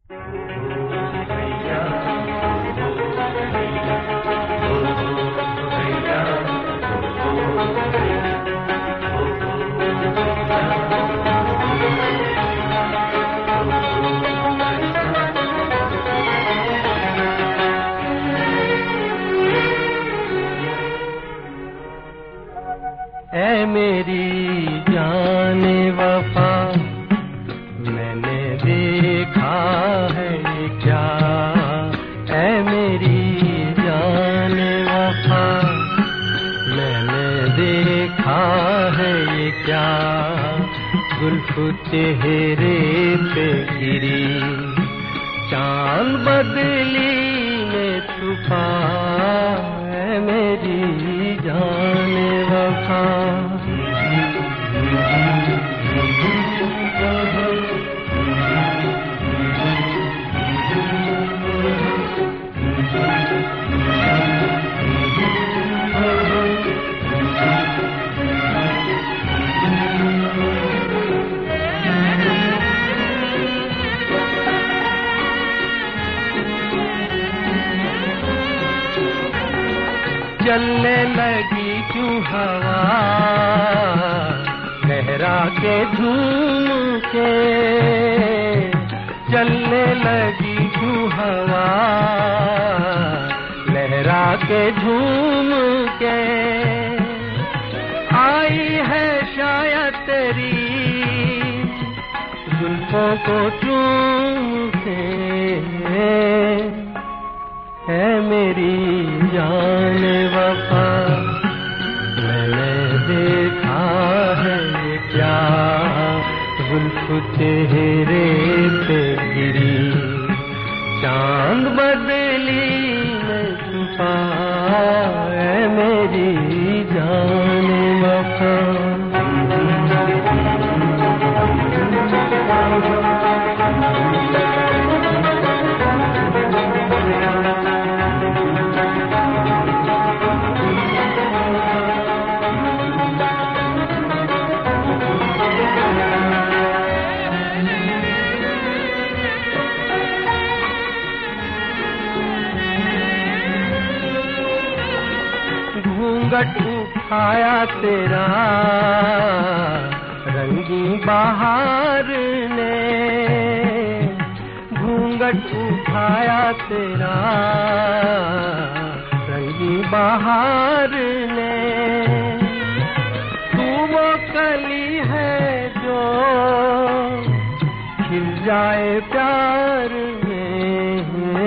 ऐ मेरी जाने वफा, मैंने देखा है क्या। ऐ मेरी जाने वफा, मैंने देखा है ये क्या। जुल्फ चेहरे पे गिरी, चांद बदली में छुपा। ऐ मेरी जाने वफा, चलने लगी क्यों हवा, लहरा के झूम के। चलने लगी क्यों हवा, लहरा के झूम के। आई है शायद तेरी जुल्फों को चूम के। है मेरी जाने वफा, मैंने देखा है ये क्या। जुल्फ चेहरे पे गिरी, चांद बदली में छुपा। है मेरी जाने वफा, घूंघट उठाया तेरा रंगी बहार ने। घूंघट उठाया तेरा रंगी बहार ने। तू वो कली है जो खिल जाए प्यार में।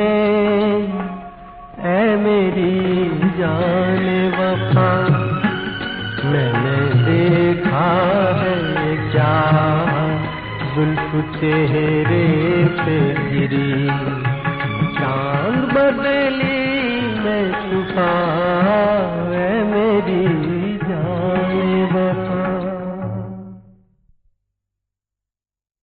ऐ मेरी जाने वफा, मैंने देखा है क्या। जुल्फ चेहरे पे गिरी, चांद बदली में छुपा।